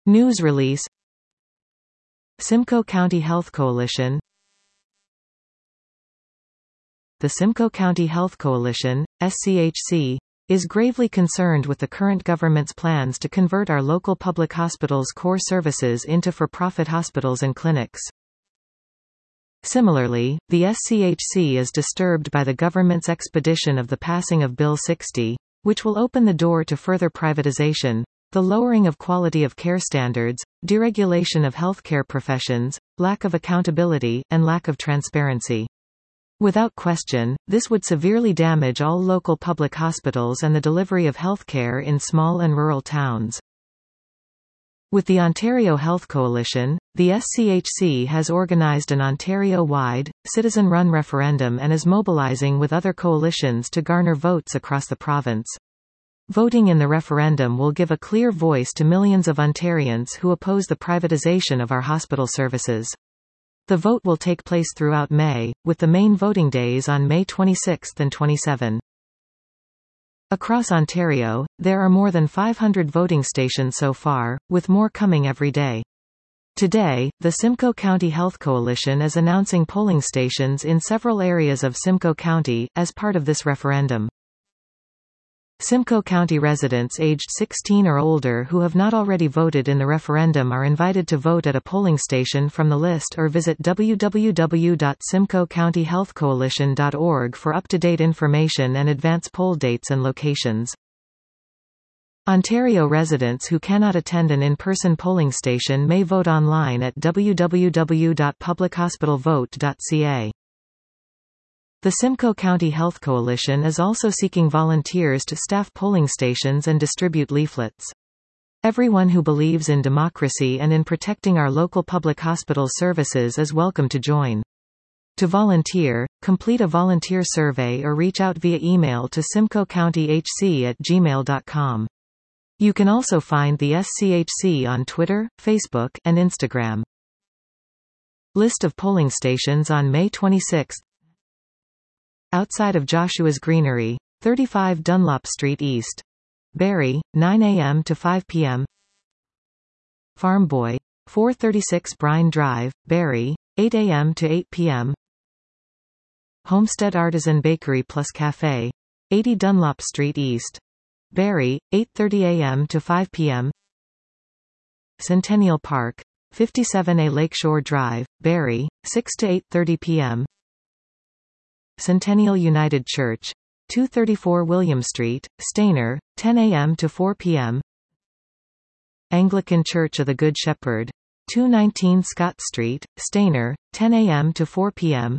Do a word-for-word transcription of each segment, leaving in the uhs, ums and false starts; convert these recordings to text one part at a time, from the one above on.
News release. Simcoe County Health Coalition. The Simcoe County Health Coalition, S C H C, is gravely concerned with the current government's plans to convert our local public hospitals' core services into for-profit hospitals and clinics. Similarly, the S C H C is disturbed by the government's expedition of the passing of Bill sixty, which will open the door to further privatization, the lowering of quality of care standards, deregulation of healthcare professions, lack of accountability, and lack of transparency. Without question, this would severely damage all local public hospitals and the delivery of healthcare in small and rural towns. With the Ontario Health Coalition, the S C H C has organised an Ontario-wide, citizen-run referendum and is mobilising with other coalitions to garner votes across the province. Voting in the referendum will give a clear voice to millions of Ontarians who oppose the privatization of our hospital services. The vote will take place throughout May, with the main voting days on May twenty-sixth and twenty-seventh. Across Ontario, there are more than five hundred voting stations so far, with more coming every day. Today, the Simcoe County Health Coalition is announcing polling stations in several areas of Simcoe County, as part of this referendum. Simcoe County residents aged sixteen or older who have not already voted in the referendum are invited to vote at a polling station from the list or visit w w w dot simcoe county health coalition dot org for up-to-date information and advance poll dates and locations. Ontario residents who cannot attend an in-person polling station may vote online at w w w dot public hospital vote dot c a. The Simcoe County Health Coalition is also seeking volunteers to staff polling stations and distribute leaflets. Everyone who believes in democracy and in protecting our local public hospital services is welcome to join. To volunteer, complete a volunteer survey or reach out via email to simcoe county h c at gmail dot com. You can also find the S C H C on Twitter, Facebook, and Instagram. List of polling stations on May twenty-sixth. Outside of Joshua's Greenery, thirty-five Dunlop Street East. Barrie, nine a m to five p m Farm Boy, four thirty-six Brine Drive, Barrie, eight a m to eight p m Homestead Artisan Bakery Plus Cafe, eighty Dunlop Street East. Barrie, eight thirty a m to five p m Centennial Park, fifty-seven A Lakeshore Drive, Barrie, six to eight thirty p m Centennial United Church, two thirty-four William Street, Stayner, ten a m to four p m Anglican Church of the Good Shepherd, two nineteen Scott Street, Stayner, ten a m to four p m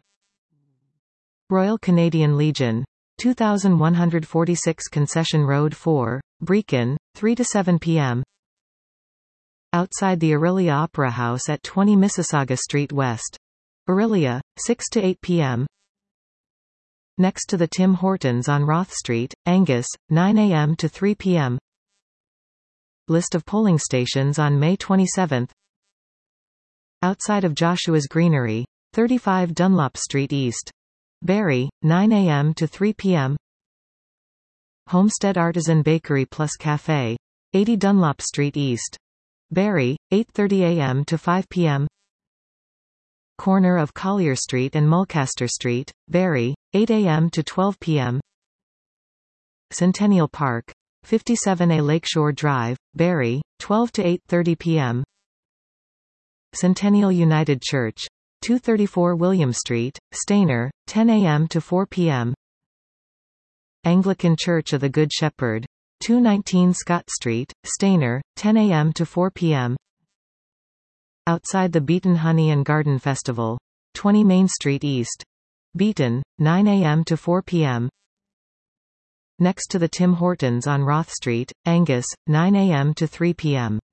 Royal Canadian Legion, twenty-one forty-six Concession Road four, Brechin, three to seven p m Outside the Orillia Opera House at twenty Mississauga Street West. Orillia, six to eight p m Next to the Tim Hortons on Roth Street, Angus, nine a m to three p m List of polling stations on May twenty-seventh. Outside of Joshua's Greenery, thirty-five Dunlop Street East. Barrie, nine a m to three p m Homestead Artisan Bakery Plus Cafe, eighty Dunlop Street East. Barrie, eight thirty a m to five p m Corner of Collier Street and Mulcaster Street, Barrie, eight a m to twelve p m Centennial Park, fifty-seven A Lakeshore Drive, Barrie, twelve to eight thirty p m Centennial United Church, two thirty-four William Street, Stayner, ten a m to four p m Anglican Church of the Good Shepherd, two nineteen Scott Street, Stayner, ten a m to four p m Outside the Beaton Honey and Garden Festival, twenty Main Street East. Beaton, nine a m to four p m Next to the Tim Hortons on Roth Street, Angus, nine a m to three p m